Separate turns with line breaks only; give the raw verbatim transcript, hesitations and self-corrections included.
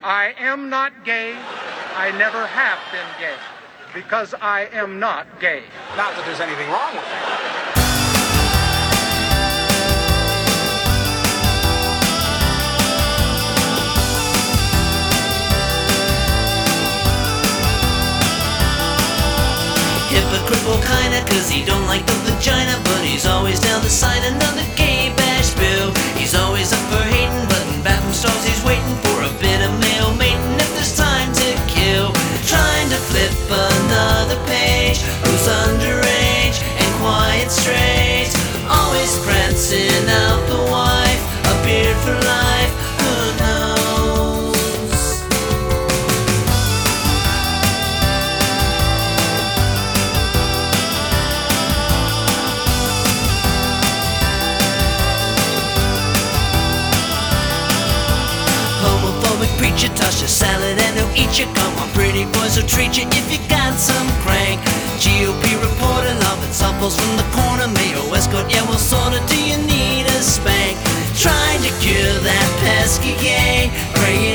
I am not gay. I never have been gay. Because I am not gay.
Not that there's anything wrong with that.
Hypocritical kinda, cause he don't like the vagina, but he's always down to sign another gay bash bill. He's always up for hating, but in bathroom stalls he's waiting for a bit of male mating if there's time to kill. Trying to flip another page, who's underage and quiet straight. Always prancing out the wife, a beard for life, who knows? Preacher, toss your salad and he'll eat you. Come on, pretty boys will treat you if you got some crank. G O P reporter loving softballs from the corner. Mayor Westcourt, yeah, well, sorta, do you need a spank? Trying to cure that pesky gay, praying